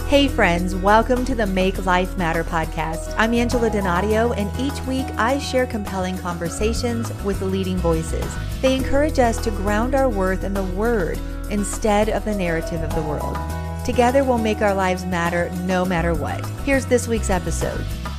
Hey friends, welcome to the Make Life Matter podcast. I'm Angela Donadio, and each week I share compelling conversations with leading voices. They encourage us to ground our worth in the Word instead of the narrative of the world. Together we'll make our lives matter no matter what. Here's this week's episode.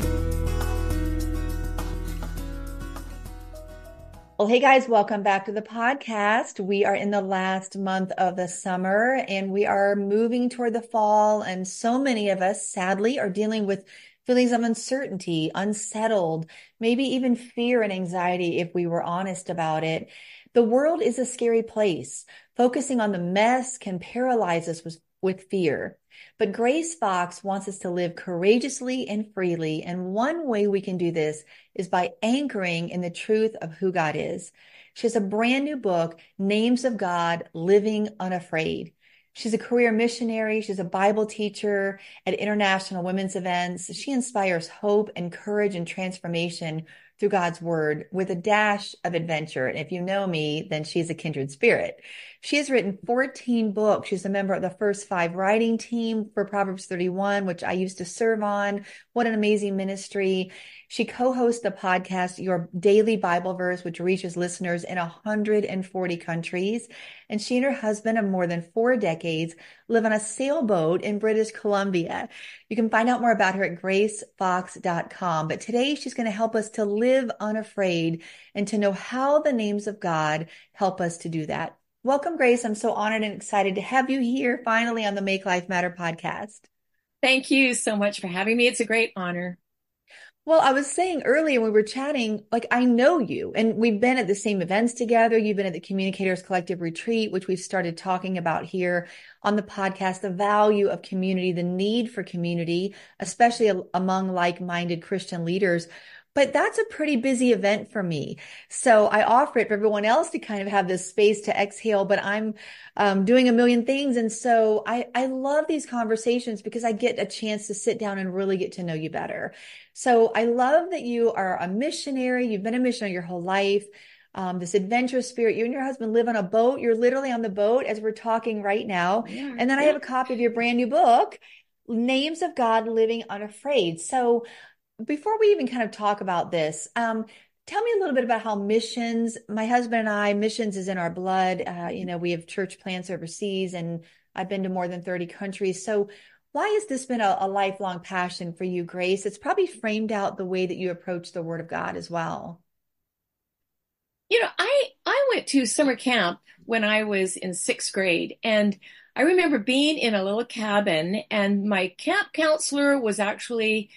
Well, hey guys, welcome back to the podcast. We are in the last month of the summer and we are moving toward the fall. And so many of us, sadly, are dealing with feelings of uncertainty, unsettled, maybe even fear and anxiety if we were honest about it. The world is a scary place. Focusing on the mess can paralyze us with fear. But Grace Fox wants us to live courageously and freely. And one way we can do this is by anchoring in the truth of who God is. She has a brand new book, Names of God, Living Unafraid. She's a career missionary. She's a Bible teacher at international women's events. She inspires hope and courage and transformation through God's word with a dash of adventure. And if you know me, then she's a kindred spirit. She has written 14 books. She's a member of the First Five writing team for Proverbs 31, which I used to serve on. What an amazing ministry. She co-hosts the podcast, Your Daily Bible Verse, which reaches listeners in 140 countries. And she and her husband of more than 4 decades live on a sailboat in British Columbia. You can find out more about her at gracefox.com. But today she's going to help us to live unafraid and to know how the names of God help us to do that. Welcome, Grace. I'm so honored and excited to have you here finally on the Make Life Matter podcast. Thank you so much for having me. It's a great honor. Well, I was saying earlier when we were chatting, like I know you and we've been at the same events together. You've been at the Communicators Collective Retreat, which we've started talking about here on the podcast, the value of community, the need for community, especially among like-minded Christian leaders. But that's a pretty busy event for me. So I offer it for everyone else to kind of have this space to exhale, but I'm doing a million things. And so I love these conversations because I get a chance to sit down and really get to know you better. So I love that you are a missionary. You've been a missionary your whole life. This adventurous spirit. You and your husband live on a boat. You're literally on the boat as we're talking right now. Yeah, And then I have a copy of your brand new book, Names of God, Living Unafraid. So before we even kind of talk about this, tell me a little bit about how missions, my husband and I, missions is in our blood. We have church plants overseas and I've been to more than 30 countries. So why has this been a lifelong passion for you, Grace? It's probably framed out the way that you approach the Word of God as well. I went to summer camp when I was in 6th grade, and I remember being in a little cabin, and my camp counselor was actually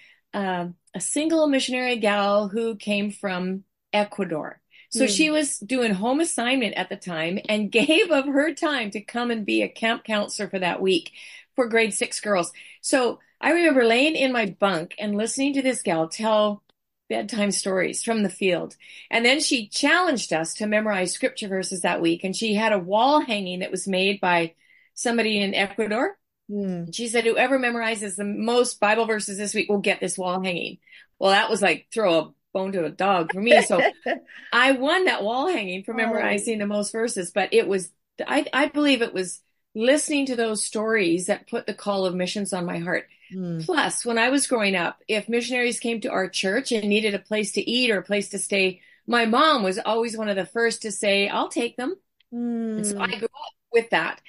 a single missionary gal who came from Ecuador. So she was doing home assignment at the time and gave of her time to come and be a camp counselor for that week for grade 6 girls. So I remember laying in my bunk and listening to this gal tell bedtime stories from the field. And then she challenged us to memorize scripture verses that week. And she had a wall hanging that was made by somebody in Ecuador. She said, whoever memorizes the most Bible verses this week will get this wall hanging. Well, that was like throw a bone to a dog for me. So I won that wall hanging for memorizing the most verses. But it was, I believe it was listening to those stories that put the call of missions on my heart. Plus, when I was growing up, if missionaries came to our church and needed a place to eat or a place to stay, my mom was always one of the first to say, I'll take them. And so I grew up with that.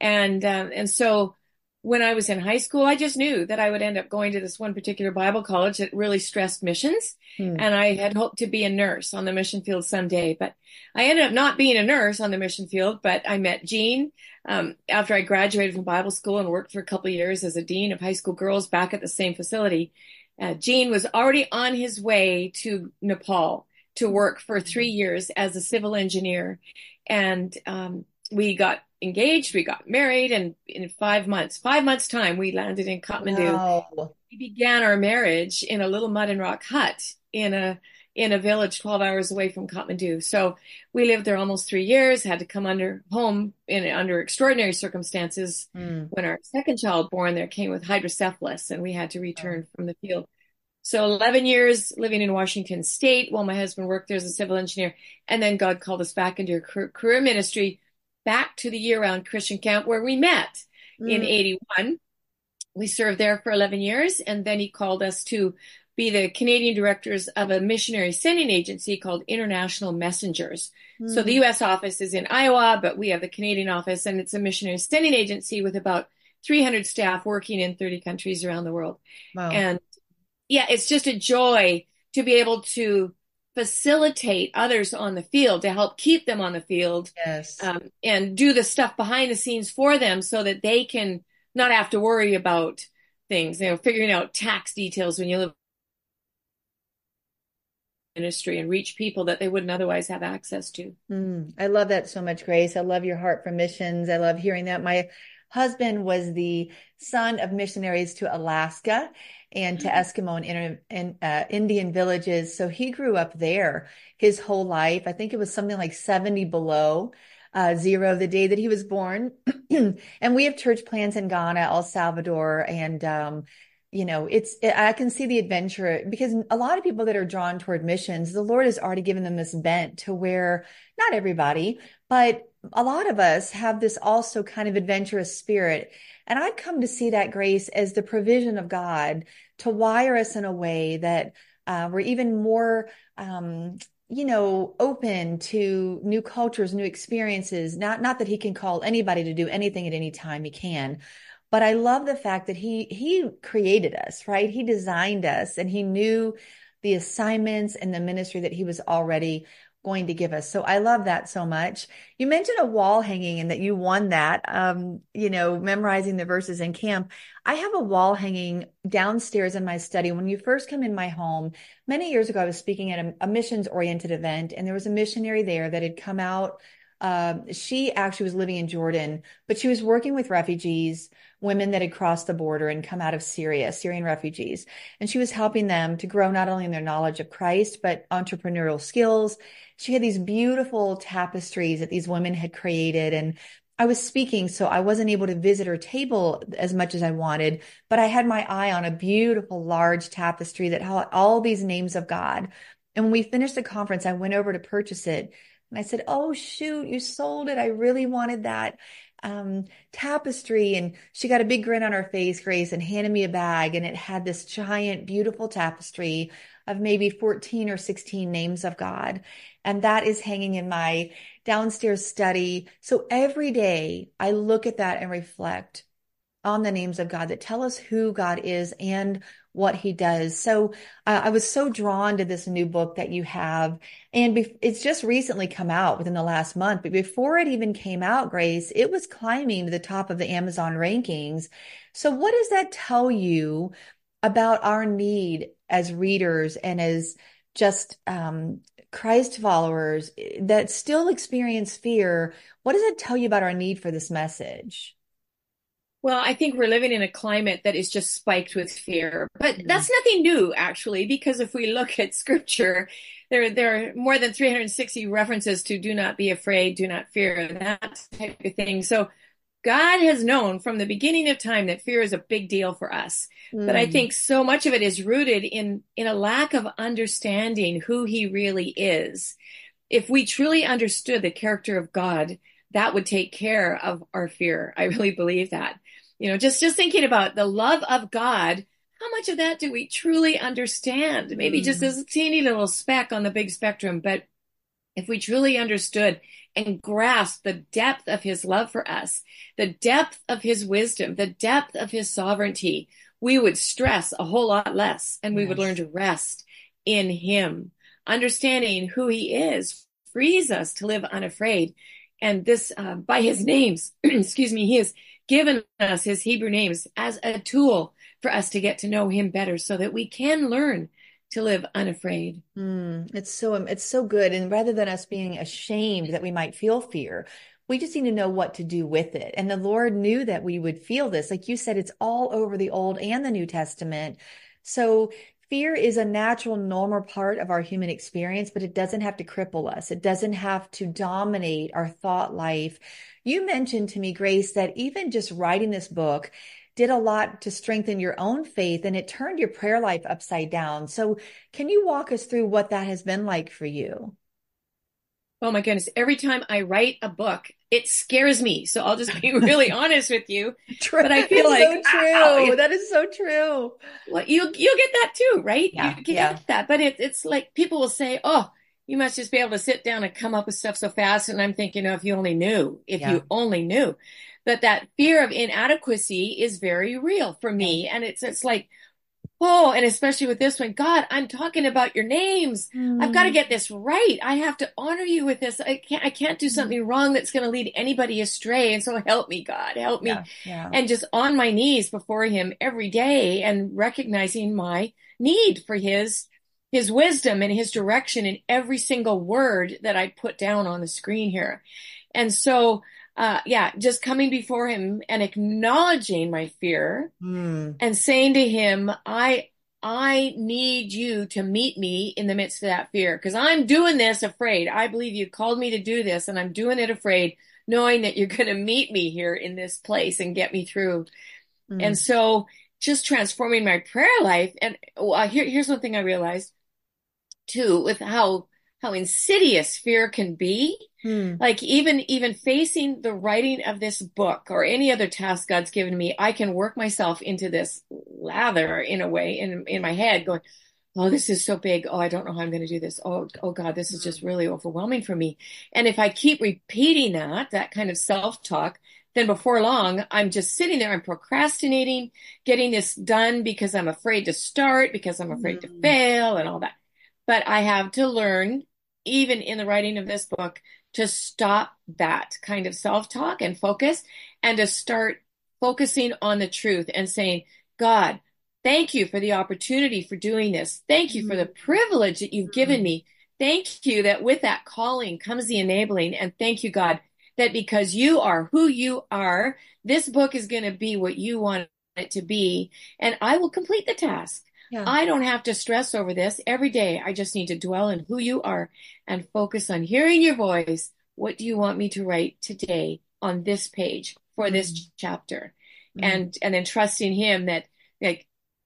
And so when I was in high school, I just knew that I would end up going to this one particular Bible college that really stressed missions. And I had hoped to be a nurse on the mission field someday, but I ended up not being a nurse on the mission field. But I met Gene after I graduated from Bible school and worked for a couple of years as a dean of high school girls back at the same facility. Gene was already on his way to Nepal to work for 3 years as a civil engineer. And we got engaged, we got married, and in 5 months time, we landed in Kathmandu. Wow. We began our marriage in a little mud and rock hut in a village 12 hours away from Kathmandu. So we lived there almost 3 years, had to come under extraordinary circumstances. When our second child born there came with hydrocephalus, and we had to return from the field. So 11 years living in Washington State while my husband worked there as a civil engineer. And then God called us back into a career ministry, back to the year-round Christian camp where we met in 81. We served there for 11 years, and then he called us to be the Canadian directors of a missionary sending agency called International Messengers. So the Mm, U.S. office is in Iowa, but we have the Canadian office, and it's a missionary sending agency with about 300 staff working in 30 countries around the world. wow. And yeah, it's just a joy to be able to facilitate others on the field, to help keep them on the field, Yes. and do the stuff behind the scenes for them so that they can not have to worry about things, figuring out tax details when you live in ministry and reach people that they wouldn't otherwise have access to. I love that so much, Grace. I love your heart for missions. I love hearing that. My husband was the son of missionaries to Alaska and to Eskimo and Indian villages. So he grew up there his whole life. I think it was something like 70 below zero the day that he was born. And we have church plants in Ghana, El Salvador, and I can see the adventure because a lot of people that are drawn toward missions, the Lord has already given them this bent to where not everybody, but a lot of us have this also kind of adventurous spirit. And I've come to see that, Grace, as the provision of God to wire us in a way that we're even more, open to new cultures, new experiences. Not that he can call anybody to do anything at any time. He can. But I love the fact that he created us, right? He designed us and he knew the assignments and the ministry that he was already going to give us. So I love that so much. You mentioned a wall hanging and that you won that, memorizing the verses in camp. I have a wall hanging downstairs in my study. When you first come in my home, many years ago, I was speaking at a missions oriented event and there was a missionary there that had come out. She actually was living in Jordan, but she was working with refugees, women that had crossed the border and come out of Syria, Syrian refugees. And she was helping them to grow not only in their knowledge of Christ, but entrepreneurial skills. She had these beautiful tapestries that these women had created. And I was speaking, so I wasn't able to visit her table as much as I wanted, but I had my eye on a beautiful, large tapestry that had all these names of God. And when we finished the conference, I went over to purchase it. And I said, "Oh, shoot, you sold it. I really wanted that tapestry." And she got a big grin on her face, Grace, and handed me a bag. And it had this giant, beautiful tapestry of maybe 14 or 16 names of God. And that is hanging in my downstairs study. So every day I look at that and reflect on the names of God that tell us who God is and what he does. So I was so drawn to this new book that you have. And it's just recently come out within the last month. But before it even came out, Grace, it was climbing to the top of the Amazon rankings. So what does that tell you about our need as readers and as just Christ followers that still experience fear? What does it tell you about our need for this message? Well, I think we're living in a climate that is just spiked with fear, but that's nothing new, actually, because if we look at scripture, there are more than 360 references to do not be afraid, do not fear, that type of thing. So God has known from the beginning of time that fear is a big deal for us. But I Mm, think so much of it is rooted in a lack of understanding who he really is. If we truly understood the character of God, that would take care of our fear. I really believe that. Just thinking about the love of God, how much of that do we truly understand? Maybe just mm, a teeny little speck on the big spectrum, but if we truly understood and grasped the depth of his love for us, the depth of his wisdom, the depth of his sovereignty, we would stress a whole lot less and we would learn yes. to rest in him. Understanding who he is frees us to live unafraid. And this, by his names, excuse me, he has given us his Hebrew names as a tool for us to get to know him better so that we can learn to live unafraid. It's so good. And rather than us being ashamed that we might feel fear, we just need to know what to do with it. And the Lord knew that we would feel this. Like you said, it's all over the Old and the New Testament. So fear is a natural, normal part of our human experience, but it doesn't have to cripple us. It doesn't have to dominate our thought life. You mentioned to me, Grace, that even just writing this book did a lot to strengthen your own faith and it turned your prayer life upside down. So can you walk us through what that has been like for you? Oh my goodness. Every time I write a book, it scares me. So I'll just be really honest with you. True. But I feel It's like, so ow, true. That is so true. well, you'll get that too, right? You Yeah, yeah, get that. But it's like people will say, "Oh, you must just be able to sit down and come up with stuff so fast." And I'm thinking, oh, if you only knew, if yeah, you only knew. But that fear of inadequacy is very real for yeah. me. And it's like, oh, and especially with this one, God, I'm talking about your names. I've got to Mm, get this right. I have to honor you with this. I can't do something wrong that's going to lead anybody astray. And so help me, God, help me. yeah, yeah. And just on my knees before him every day and recognizing my need for his wisdom and his direction in every single word that I put down on the screen here. And so, yeah, just coming before him and acknowledging my fear Mm, and saying to him, I need you to meet me in the midst of that fear because I'm doing this afraid. I believe you called me to do this and I'm doing it afraid, knowing that you're going to meet me here in this place and get me through. And mm, so just transforming my prayer life. And here's one thing I realized too, with how insidious fear can be. mm, Like even facing the writing of this book or any other task God's given me, I can work myself into this lather in a way in my head going, oh, this is so big. Oh, I don't know how I'm going to do this. Oh God, this is just mm, really overwhelming for me. And if I keep repeating that kind of self-talk, then before long, I'm just sitting there, I'm procrastinating, getting this done because I'm afraid to start, because I'm afraid to mm, fail and all that. But I have to learn, even in the writing of this book, to stop that kind of self-talk and focus and to start focusing on the truth and saying, God, thank you for the opportunity for doing this. Thank you for the mm, privilege that you've given mm, me. Thank you that with that calling comes the enabling. And thank you, God, that because you are who you are, this book is going to be what you want it to be. And I will complete the task. yeah. I don't have to stress over this every day. I just need to dwell in who you are and focus on hearing your voice. What do you want me to write today on this page for Mm, this chapter? mm, And then trusting him that like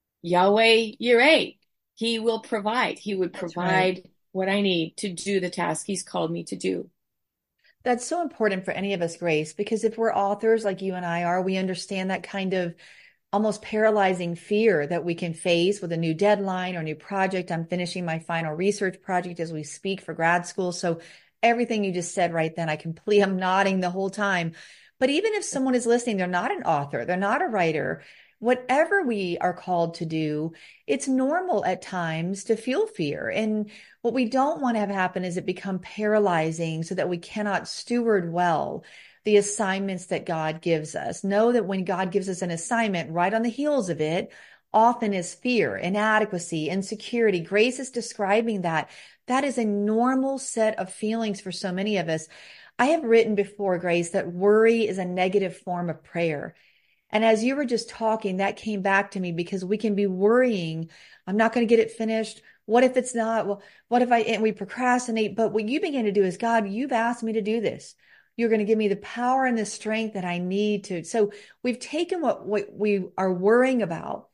Yahweh Yireh, he will provide. He would that's right. provide what I need to do the task he's called me to do. That's so important for any of us, Grace, because if we're authors like you and I are, we understand that kind of almost paralyzing fear that we can face with a new deadline or new project. I'm finishing my final research project as we speak for grad school. So everything you just said right then, I'm nodding the whole time. But even if someone is listening, they're not an author, they're not a writer, whatever we are called to do, it's normal at times to feel fear. And what we don't want to have happen is it become paralyzing so that we cannot steward well the assignments that God gives us. Know that when God gives us an assignment, right on the heels of it, often is fear, inadequacy, insecurity. Grace is describing that. That is a normal set of feelings for so many of us. I have written before, Grace, that worry is a negative form of prayer. And as you were just talking, that came back to me because we can be worrying, I'm not going to get it finished. What if it's not? Well, what if and we procrastinate? But what you begin to do is, God, you've asked me to do this. You're going to give me the power and the strength that I need to. So we've taken what we are worrying about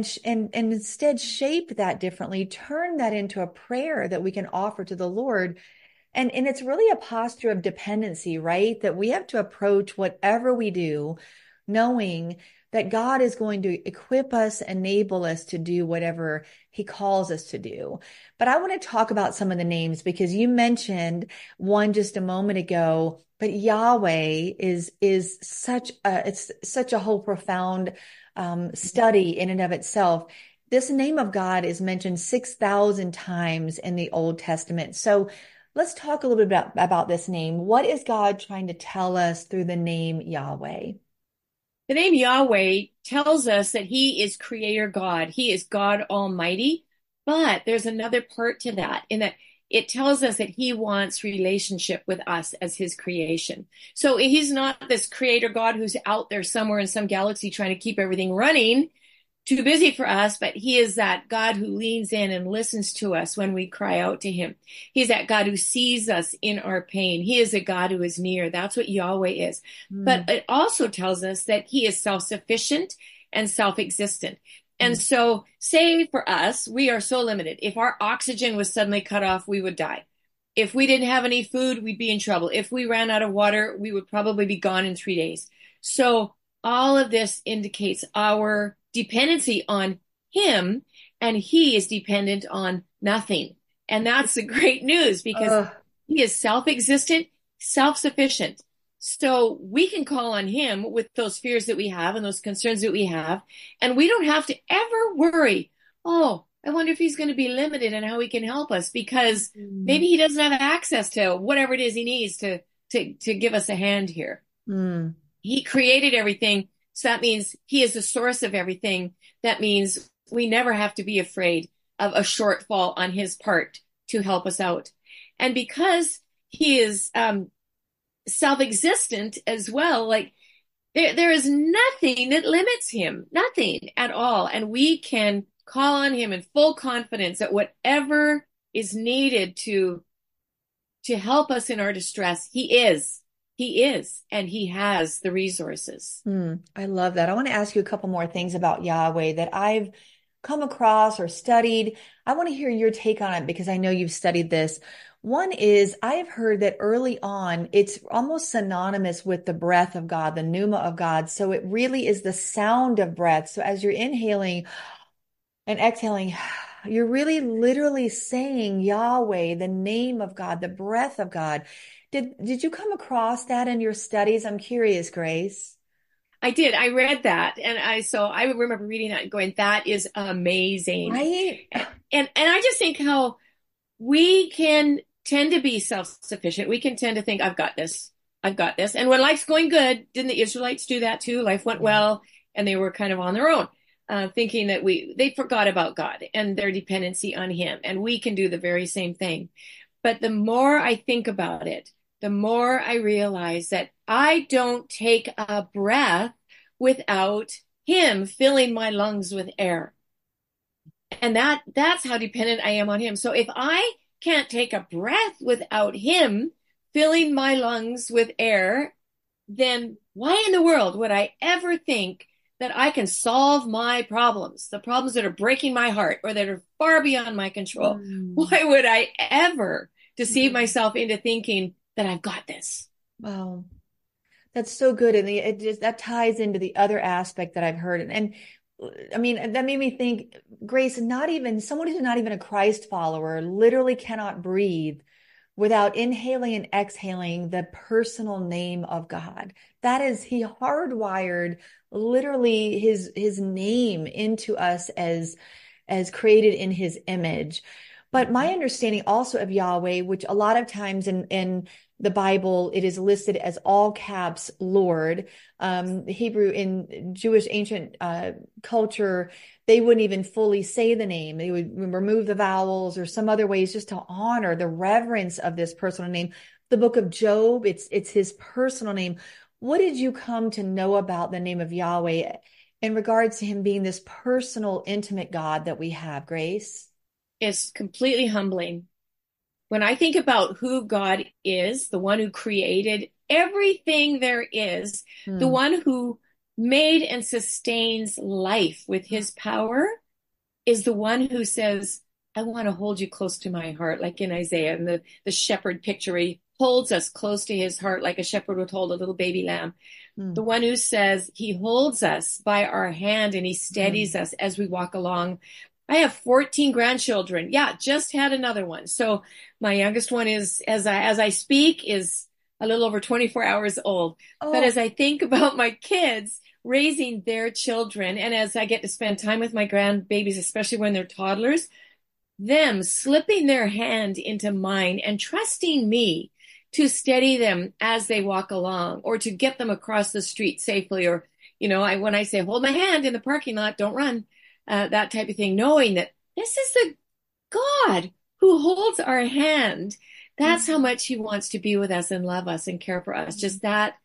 and instead shape that differently, turn that into a prayer that we can offer to the Lord. And it's really a posture of dependency, right? That we have to approach whatever we do, knowing that God is going to equip us, enable us to do whatever he calls us to do. But I want to talk about some of the names because you mentioned one just a moment ago, but Yahweh is such a whole profound study in and of itself. This name of God is mentioned 6,000 times in the Old Testament. So let's talk a little bit about this name. What is God trying to tell us through the name Yahweh? The name Yahweh tells us that he is creator God. He is God Almighty. But there's another part to that in that it tells us that he wants relationship with us as his creation. So he's not this creator God who's out there somewhere in some galaxy trying to keep everything running, too busy for us, but he is that God who leans in and listens to us when we cry out to him. He's that God who sees us in our pain. He is a God who is near. That's what Yahweh is. But Mm, it also tells us that he is self-sufficient and self-existent. And mm, so say for us, we are so limited. If our oxygen was suddenly cut off, we would die. If we didn't have any food, we'd be in trouble. If we ran out of water, we would probably be gone in 3 days. So all of this indicates our dependency on him, and he is dependent on nothing. And that's the great news because Ugh. he is self-existent, self-sufficient. So we can call on him with those fears that we have and those concerns that we have. And we don't have to ever worry, oh, I wonder if he's going to be limited and how he can help us because Mm. maybe he doesn't have access to whatever it is he needs to give us a hand here. Mm. He created everything. So that means he is the source of everything. That means we never have to be afraid of a shortfall on his part to help us out. And because he is self-existent as well, like there is nothing that limits him, nothing at all. And we can call on him in full confidence that whatever is needed to help us in our distress, he is, and he has the resources. I love that. I want to ask you a couple more things about Yahweh that I've come across or studied. I want to hear your take on it because I know you've studied this. One is I have heard that early on, it's almost synonymous with the breath of God, the pneuma of God. So it really is the sound of breath. So as you're inhaling and exhaling, you're really literally saying Yahweh, the name of God, the breath of God. Did you come across that in your studies? I'm curious, Grace. I did. I read that, and I remember reading that and going, "That is amazing." Right? And I just think how we can tend to be self-sufficient. We can tend to think, "I've got this. I've got this." And when life's going good, didn't the Israelites do that too? Life went well, and they were kind of on their own, thinking that they forgot about God and their dependency on Him, and we can do the very same thing. But the more I think about it, the more I realize that I don't take a breath without him filling my lungs with air. And that's how dependent I am on him. So if I can't take a breath without him filling my lungs with air, then why in the world would I ever think that I can solve my problems, the problems that are breaking my heart or that are far beyond my control? Mm. Why would I ever deceive Mm. myself into thinking that I've got this? Wow. That's so good. And it just that ties into the other aspect that I've heard. And I mean, that made me think, Grace, not even someone who's not even a Christ follower literally cannot breathe without inhaling and exhaling the personal name of God. That is, he hardwired literally his name into us as created in his image. But my understanding also of Yahweh, which a lot of times in the Bible, it is listed as all caps Lord. Hebrew in Jewish ancient culture, they wouldn't even fully say the name. They would remove the vowels or some other ways just to honor the reverence of this personal name. The book of Job, it's his personal name. What did you come to know about the name of Yahweh in regards to him being this personal, intimate God that we have, Grace? It's completely humbling. When I think about who God is, the one who created everything there is, the Hmm. one who made and sustains life with his power, is the one who says, I want to hold you close to my heart, like in Isaiah and the shepherd picture, where he holds us close to his heart like a shepherd would hold a little baby lamb. Hmm. The one who says he holds us by our hand and he steadies Hmm. us as we walk along. I have 14 grandchildren. Yeah, just had another one. So my youngest one is, as I speak, is a little over 24 hours old. But Oh, as I think about my kids raising their children, and as I get to spend time with my grandbabies, especially when they're toddlers, them slipping their hand into mine and trusting me to steady them as they walk along or to get them across the street safely. Or, when I say, hold my hand in the parking lot, don't run, that type of thing, knowing that this is the God who holds our hand. That's how much he wants to be with us and love us and care for us. Just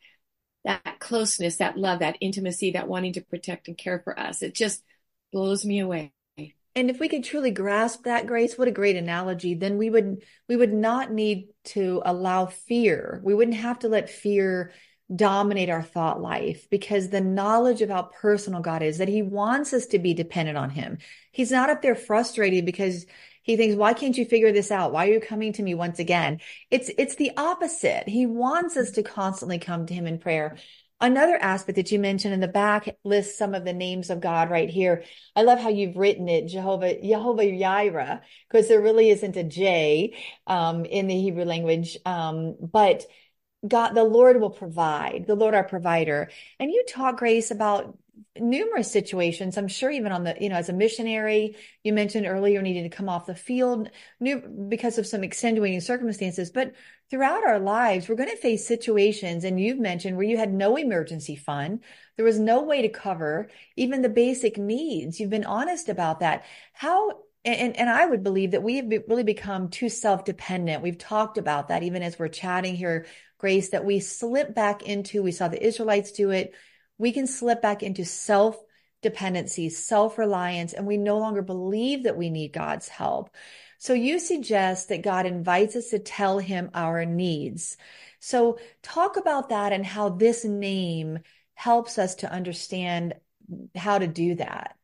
that closeness, that love, that intimacy, that wanting to protect and care for us. It just blows me away. and if we could truly grasp that, Grace, what a great analogy, then we would not need to allow fear. We wouldn't have to let fear dominate our thought life because the knowledge of how personal God is, that he wants us to be dependent on him. He's not up there frustrated because He thinks, why can't you figure this out? Why are you coming to me once again? It's the opposite. He wants us to constantly come to him in prayer. Another aspect that you mentioned in the back lists some of the names of God right here. I love how you've written it, Jehovah Jireh, because there really isn't a J in the Hebrew language. But God, the Lord will provide, the Lord our provider. And you talk, Grace, about numerous situations. I'm sure even on the, as a missionary, you mentioned earlier needing to come off the field because of some extenuating circumstances. But throughout our lives, we're going to face situations, and you've mentioned where you had no emergency fund. There was no way to cover even the basic needs. You've been honest about that. And I would believe that we have really become too self-dependent. We've talked about that even as we're chatting here, Grace, that we saw the Israelites do it. We can slip back into self-dependency, self-reliance, and we no longer believe that we need God's help. So you suggest that God invites us to tell him our needs. So talk about that and how this name helps us to understand how to do that.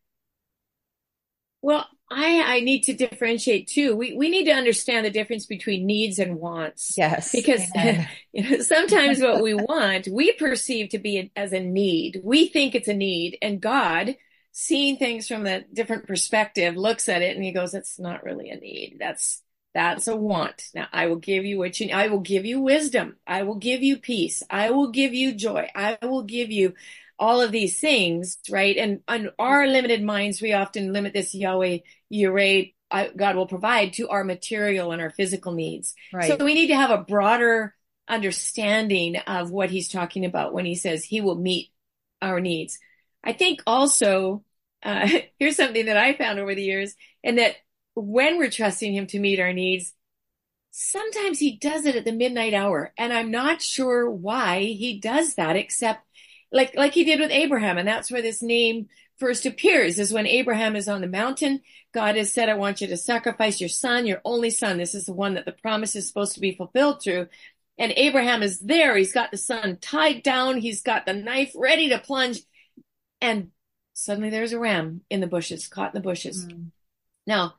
Well, I need to differentiate too. We need to understand the difference between needs and wants. Yes. Because sometimes what we want, we perceive to be as a need. We think it's a need. And God, seeing things from a different perspective, looks at it and he goes, "It's not really a need. That's a want. Now I will give you I will give you wisdom. I will give you peace. I will give you joy. I will give you all of these things," right? And on our limited minds, we often limit this Yahweh Yireh, God will provide, to our material and our physical needs. Right. So we need to have a broader understanding of what he's talking about when he says he will meet our needs. I think also, here's something that I found over the years, and that when we're trusting him to meet our needs, sometimes he does it at the midnight hour. And I'm not sure why he does that, except like he did with Abraham. And that's where this name first appears, is when Abraham is on the mountain. God has said, "I want you to sacrifice your son, your only son." This is the one that the promise is supposed to be fulfilled through. And Abraham is there. He's got the son tied down. He's got the knife ready to plunge. And suddenly there's a ram in the bushes, caught in the bushes. Now,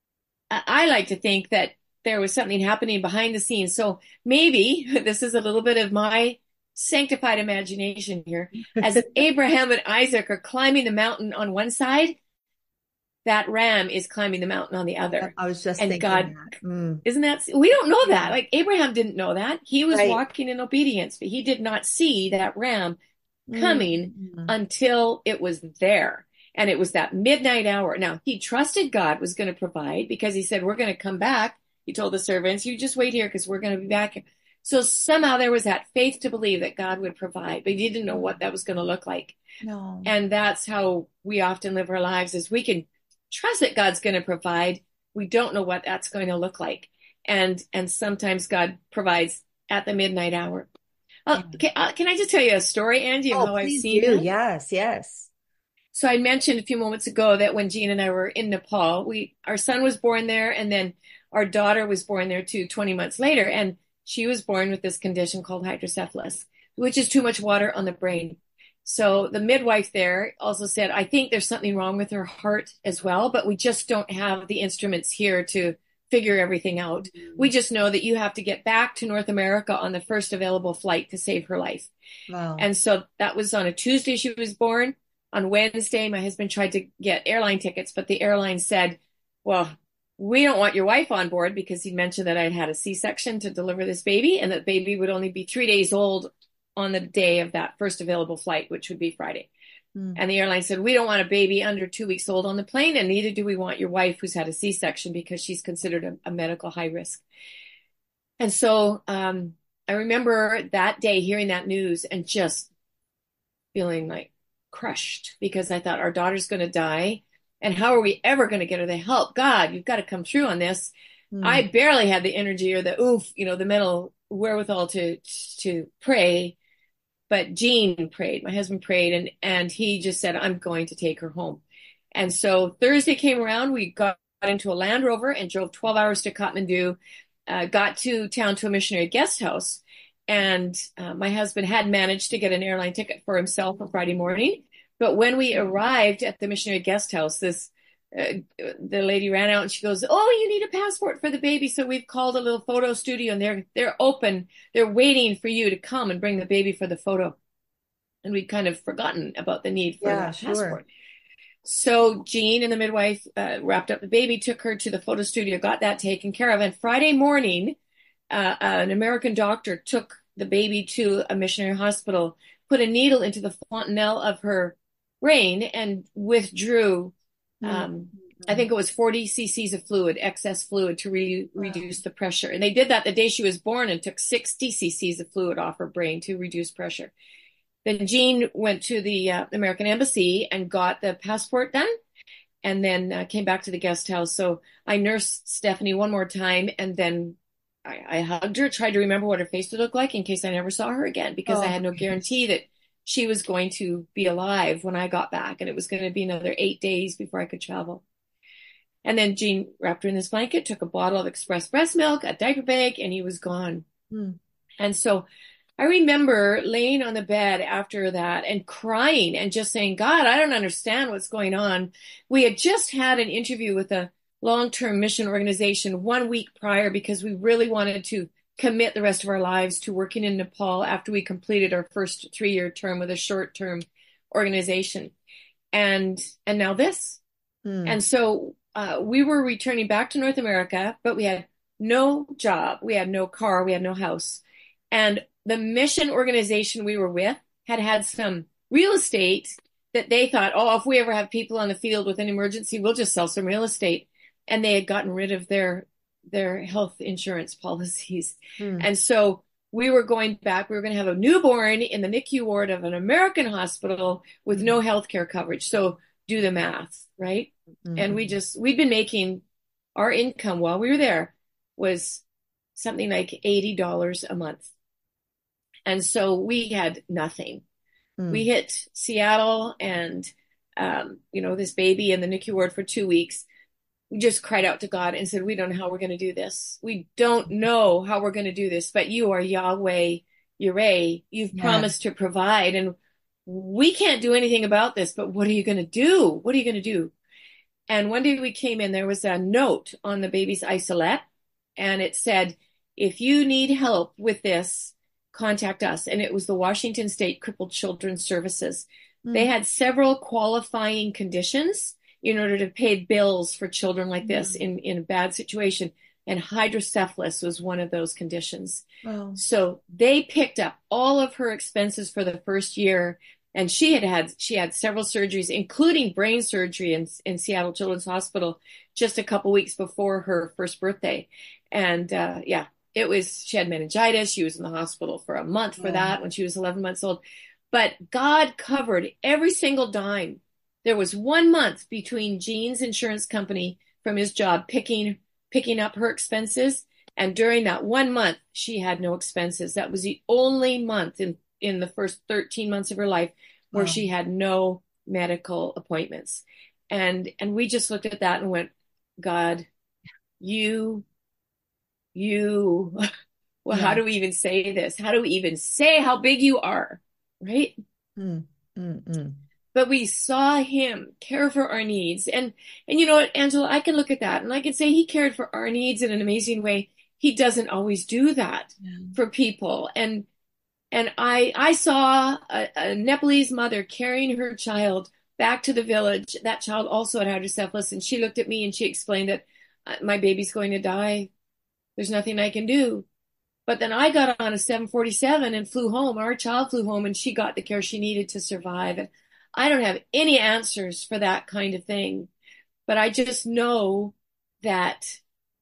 I like to think that there was something happening behind the scenes. So maybe this is a little bit of my sanctified imagination here. As Abraham and Isaac are climbing the mountain on one side, that ram is climbing the mountain on the other. I was just and thinking God, that. Isn't that, we don't know that. Like Abraham didn't know that. He was Right. walking in obedience, but he did not see that ram coming until it was there. And it was that midnight hour. Now, he trusted God was going to provide, because he said, "We're going to come back." He told the servants, "You just wait here because we're going to be back." So somehow there was that faith to believe that God would provide, but he didn't know what that was going to look like. No. And that's how we often live our lives, is we can trust that God's going to provide. We don't know what that's going to look like. And sometimes God provides at the midnight hour. Can I just tell you a story, Angie, of how I've seen do. that? Yes. So I mentioned a few moments ago that when Jean and I were in Nepal, our son was born there, and then our daughter was born there too, 20 months later. And she was born with this condition called hydrocephalus, which is too much water on the brain. So the midwife there also said, "I think there's something wrong with her heart as well, but we just don't have the instruments here to figure everything out. We just know that you have to get back to North America on the first available flight to save her life." Wow. And so that was on a Tuesday she was born. On Wednesday, my husband tried to get airline tickets, but the airline said, "Well, we don't want your wife on board," because he mentioned that I'd had a C-section to deliver this baby, and that baby would only be 3 days old on the day of that first available flight, which would be Friday. And the airline said, "We don't want a baby under 2 weeks old on the plane, and neither do we want your wife who's had a C-section, because she's considered a medical high risk." And so I remember that day hearing that news and just feeling like crushed, because I thought, our daughter's going to die. And how are we ever going to get her the help? God, you've got to come through on this. I barely had the energy or the mental wherewithal to pray. But Gene prayed, my husband prayed, and he just said, "I'm going to take her home." And so Thursday came around, we got into a Land Rover and drove 12 hours to Kathmandu, got to town to a missionary guest house. And my husband had managed to get an airline ticket for himself for Friday morning. But when we arrived at the missionary guest house, this the lady ran out and she goes, "Oh, you need a passport for the baby." So we've called a little photo studio and they're open. They're waiting for you to come and bring the baby for the photo. And we'd kind of forgotten about the need for Yeah, that sure. passport. So Jean and the midwife wrapped up the baby, took her to the photo studio, got that taken care of. And Friday morning, an American doctor took the baby to a missionary hospital, put a needle into the fontanelle of her brain, and withdrew. Mm. I think it was 40 cc's of fluid, excess fluid, to reduce the pressure. And they did that the day she was born and took 60 cc's of fluid off her brain to reduce pressure. Then Jean went to the American Embassy and got the passport done, and then came back to the guest house. So I nursed Stephanie one more time, and then I hugged her, tried to remember what her face would look like in case I never saw her again, because I Oh, had no guarantee that she was going to be alive when I got back, and it was going to be another 8 days before I could travel. And then Jean wrapped her in this blanket, took a bottle of express breast milk, a diaper bag, and he was gone. mm. And so I remember laying on the bed after that and crying and just saying, "God, I don't understand what's going on." We had just had an interview with a long-term mission organization 1 week prior because we really wanted to commit the rest of our lives to working in Nepal after we completed our first 3-year term with a short-term organization. And now this. Mm. And so we were returning back to North America, but we had no job, we had no car, we had no house. And the mission organization we were with had some real estate that they thought, "Oh, if we ever have people on the field with an emergency, we'll just sell some real estate." And they had gotten rid of their health insurance policies. Mm. And so we were going back. We were going to have a newborn in the NICU ward of an American hospital with no health care coverage. So do the math, right? And Mm. we'd been making, our income while we were there was something like $80 a month. And so we had nothing. We Mm. hit Seattle and, this baby in the NICU ward for 2 weeks. We just cried out to God and said, "We don't know how we're going to do this. We don't know how we're going to do this, but you are Yahweh Yireh. You've Yeah. promised to provide, and we can't do anything about this, but what are you going to do? What are you going to do?" And one day we came in, there was a note on the baby's isolette, and it said, "If you need help with this, contact us." And it was the Washington State Crippled Children's Services. They Mm. had several qualifying conditions in order to pay bills for children like this Mm. in a bad situation. And hydrocephalus was one of those conditions. Oh. So they picked up all of her expenses for the first year. And she had several surgeries, including brain surgery in Seattle Children's Hospital just a couple weeks before her first birthday. And she had meningitis. She was in the hospital for a month for Oh. that when she was 11 months old. But God covered every single dime. There was 1 month between Gene's insurance company from his job picking up her expenses, and during that 1 month, she had no expenses. That was the only month in the first 13 months of her life where Wow. she had no medical appointments. And we just looked at that and went, "God, you, well, how Yeah. do we even say this? How do we even say how big you are?" Right? Mm. Mm. Mm. But we saw him care for our needs. And you know what, Angela, I can look at that and I can say he cared for our needs in an amazing way. He doesn't always do that Yeah. for people. And I saw a Nepalese mother carrying her child back to the village. That child also had hydrocephalus, and she looked at me and she explained that, "My baby's going to die. There's nothing I can do." But then I got on a 747 and flew home. Our child flew home and she got the care she needed to survive. And I don't have any answers for that kind of thing, but I just know that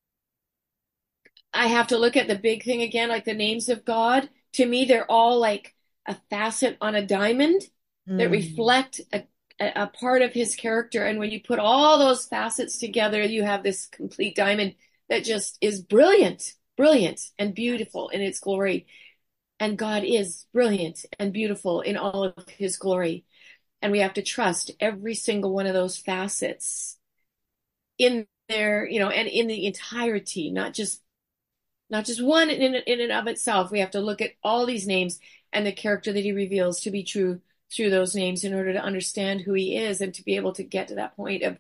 I have to look at the big thing again, like the names of God. To me, they're all like a facet on a diamond that Mm. reflect a part of his character. And when you put all those facets together, you have this complete diamond that just is brilliant, brilliant and beautiful in its glory. And God is brilliant and beautiful in all of his glory. And we have to trust every single one of those facets in there, and in the entirety, not just one in and of itself. We have to look at all these names and the character that he reveals to be true through those names in order to understand who he is and to be able to get to that point of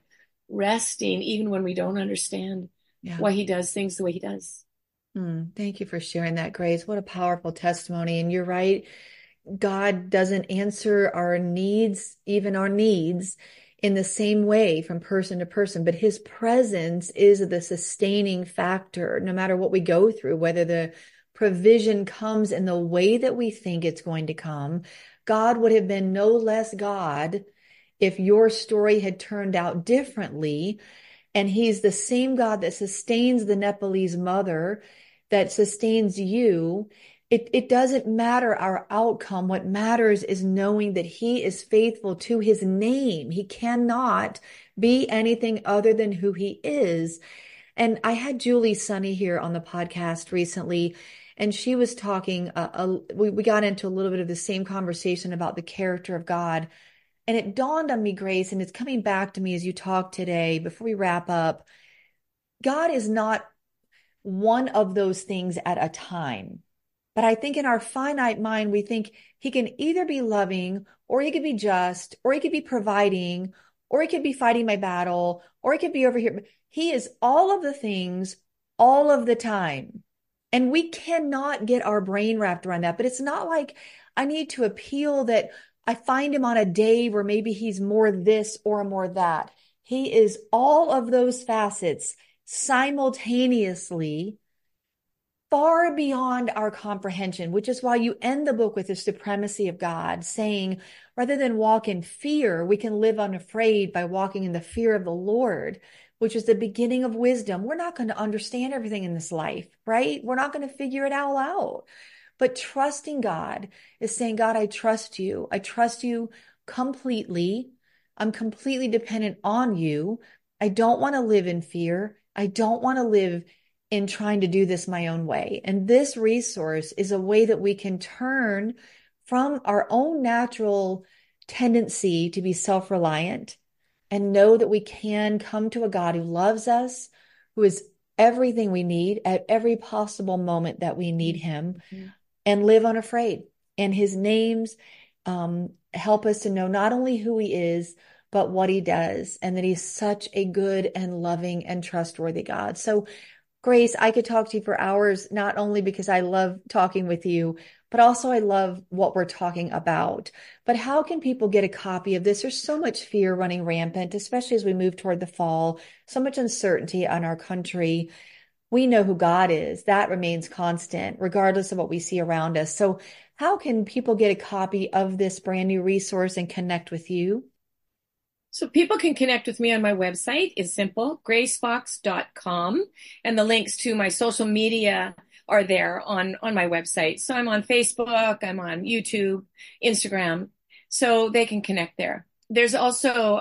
resting even when we don't understand Yeah. why he does things the way he does. Thank you for sharing that, Grace. What a powerful testimony. And you're right. God doesn't answer our needs, even our needs, in the same way from person to person, but his presence is the sustaining factor, no matter what we go through, whether the provision comes in the way that we think it's going to come. God would have been no less God if your story had turned out differently. And he's the same God that sustains the Nepalese mother, that sustains you. It doesn't matter our outcome. What matters is knowing that he is faithful to his name. He cannot be anything other than who he is. And I had Julie Sunny here on the podcast recently, and she was talking, we got into a little bit of the same conversation about the character of God. And it dawned on me, Grace, and it's coming back to me as you talk today, before we wrap up. God is not one of those things at a time. But I think in our finite mind, we think he can either be loving, or he could be just, or he could be providing, or he could be fighting my battle, or he could be over here. He is all of the things all of the time. And we cannot get our brain wrapped around that. But it's not like I need to appeal that I find him on a day where maybe he's more this or more that. He is all of those facets simultaneously, far beyond our comprehension, which is why you end the book with the supremacy of God, saying, rather than walk in fear, we can live unafraid by walking in the fear of the Lord, which is the beginning of wisdom. We're not going to understand everything in this life, right? We're not going to figure it all out. But trusting God is saying, God, I trust you. I trust you completely. I'm completely dependent on you. I don't want to live in fear. I don't want to live in trying to do this my own way. And this resource is a way that we can turn from our own natural tendency to be self-reliant and know that we can come to a God who loves us, who is everything we need at every possible moment that we need him, and live unafraid. And his names help us to know not only who he is, but what he does, and that he's such a good and loving and trustworthy God. So Grace, I could talk to you for hours, not only because I love talking with you, but also I love what we're talking about. But how can people get a copy of this? There's so much fear running rampant, especially as we move toward the fall, so much uncertainty on our country. We know who God is. That remains constant, regardless of what we see around us. So how can people get a copy of this brand new resource and connect with you? So people can connect with me on my website. It's simple, gracefox.com. And the links to my social media are there on my website. So I'm on Facebook, I'm on YouTube, Instagram, so they can connect there. There's also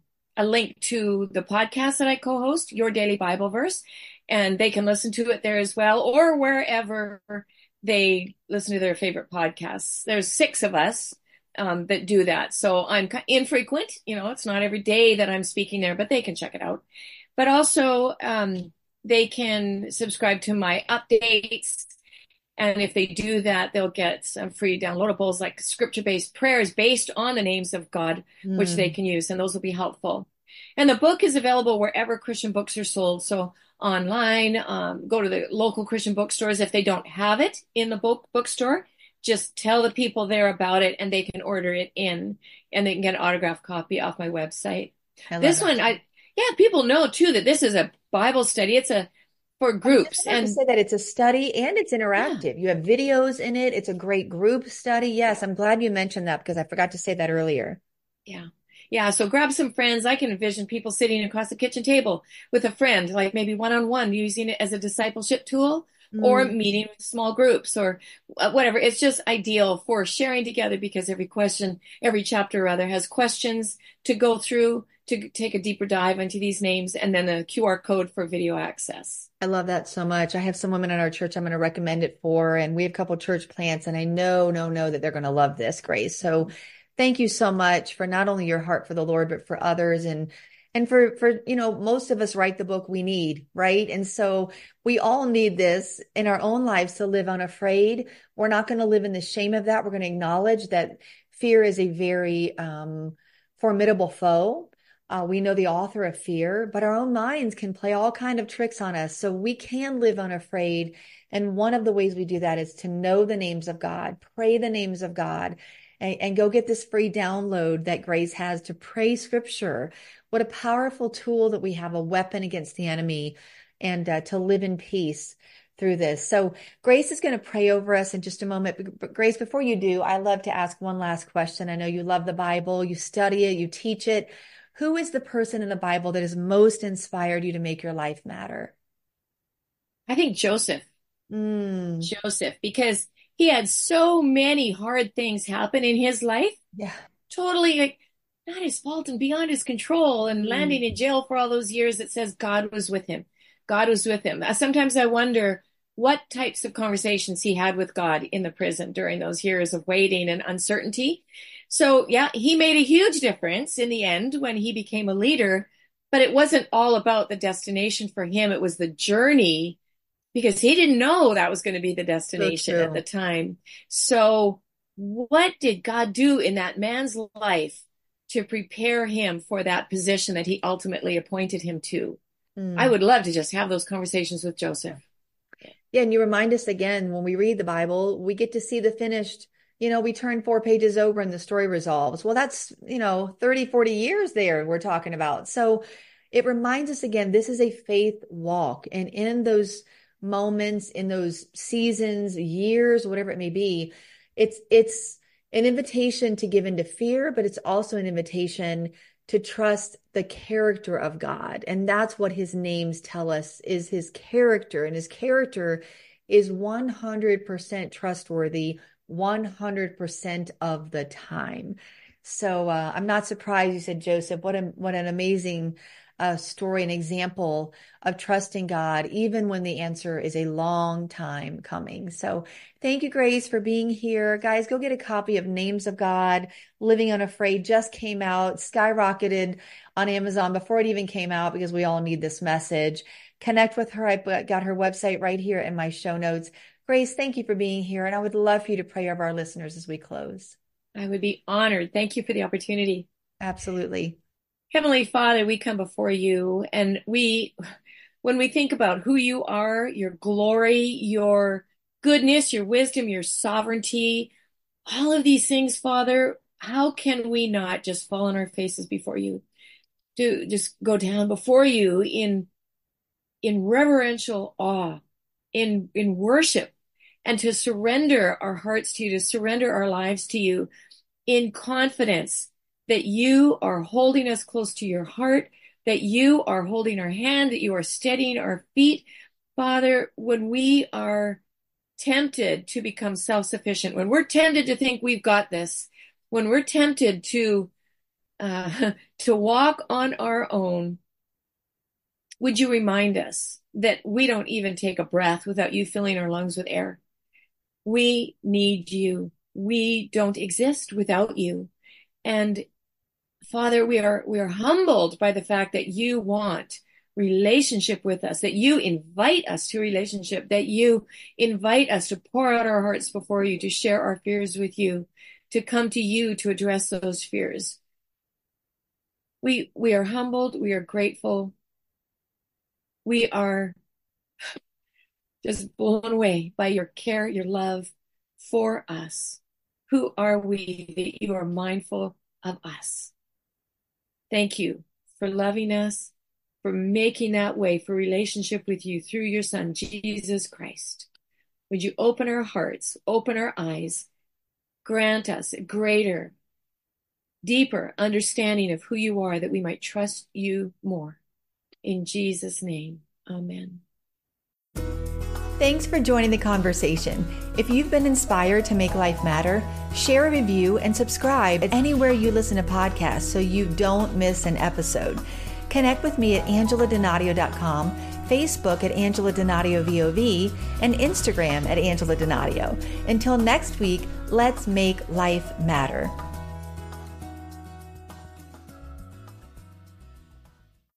a link to the podcast that I co-host, Your Daily Bible Verse, and they can listen to it there as well, or wherever they listen to their favorite podcasts. There's 6 of us that do that. So I'm infrequent, it's not every day that I'm speaking there, but they can check it out. But also, they can subscribe to my updates. And if they do that, they'll get some free downloadables like scripture-based prayers based on the names of God, which they can use. And those will be helpful. And the book is available wherever Christian books are sold. So online, go to the local Christian bookstores. If they don't have it in the bookstore, just tell the people there about it and they can order it in and they can get an autographed copy off my website. This one, people know too that this is a Bible study. It's for groups. And to say that it's a study and it's interactive. Yeah. You have videos in it. It's a great group study. Yes, I'm glad you mentioned that because I forgot to say that earlier. Yeah. Yeah. So grab some friends. I can envision people sitting across the kitchen table with a friend, like maybe one-on-one, using it as a discipleship tool. Or meeting with small groups or whatever. It's just ideal for sharing together because every chapter rather has questions to go through to take a deeper dive into these names and then the QR code for video access. I love that so much. I have some women in our church I'm going to recommend it for, and we have a couple church plants, and I know that they're going to love this, Grace. So thank you so much for not only your heart for the Lord, but for others and for most of us write the book we need, right? And so we all need this in our own lives to live unafraid. We're not going to live in the shame of that. We're going to acknowledge that fear is a very formidable foe, We know the author of fear, but our own minds can play all kind of tricks on us. So we can live unafraid. And one of the ways we do that is to know the names of God, pray the names of God, and go get this free download that Grace has to pray scripture. What a powerful tool that we have, a weapon against the enemy, and to live in peace through this. So Grace is going to pray over us in just a moment. But Grace, before you do, I love to ask one last question. I know you love the Bible, you study it, you teach it. Who is the person in the Bible that has most inspired you to make your life matter? I think Joseph. Joseph, because he had so many hard things happen in his life. Yeah. Totally like not his fault and beyond his control, and landing in jail for all those years. It says God was with him. God was with him. Sometimes I wonder what types of conversations he had with God in the prison during those years of waiting and uncertainty. So yeah, he made a huge difference in the end when he became a leader, but it wasn't all about the destination for him. It was the journey, because he didn't know that was going to be the destination at the time. So what did God do in that man's life to prepare him for that position that he ultimately appointed him to? I would love to just have those conversations with Joseph. Yeah. And you remind us again, when we read the Bible, we get to see the finished, we turn 4 pages over and the story resolves. Well, that's, 30, 40 years there we're talking about. So it reminds us again, this is a faith walk. And in those moments, in those seasons, years, whatever it may be, it's an invitation to give into fear, but it's also an invitation to trust the character of God. And that's what his names tell us is his character. And his character is 100% trustworthy 100% of the time. So I'm not surprised you said Joseph. What an amazing story, an example of trusting God, even when the answer is a long time coming. So thank you, Grace, for being here. Guys, go get a copy of Names of God. Living Unafraid just came out, skyrocketed on Amazon before it even came out, because we all need this message. Connect with her. I got her website right here in my show notes. Grace, thank you for being here. And I would love for you to pray over our listeners as we close. I would be honored. Thank you for the opportunity. Absolutely. Heavenly Father, we come before you, and when we think about who you are, your glory, your goodness, your wisdom, your sovereignty, all of these things, Father, how can we not just fall on our faces before you, to just go down before you in reverential awe, in worship, and to surrender our hearts to you, to surrender our lives to you in confidence that you are holding us close to your heart, that you are holding our hand, that you are steadying our feet. Father, when we are tempted to become self-sufficient, when we're tempted to think we've got this, when we're tempted to walk on our own, would you remind us that we don't even take a breath without you filling our lungs with air? We need you. We don't exist without you. And Father, we are humbled by the fact that you want relationship with us, that you invite us to relationship, that you invite us to pour out our hearts before you, to share our fears with you, to come to you to address those fears. We are humbled. We are grateful. We are just blown away by your care, your love for us. Who are we that you are mindful of us? Thank you for loving us, for making that way for relationship with you through your Son, Jesus Christ. Would you open our hearts, open our eyes, grant us a greater, deeper understanding of who you are, that we might trust you more. In Jesus' name, amen. Thanks for joining the conversation. If you've been inspired to make life matter, share a review and subscribe anywhere you listen to podcasts so you don't miss an episode. Connect with me at angeladonadio.com, Facebook at Angela Donadio VOV, and Instagram at Angela Donadio. Until next week, let's make life matter.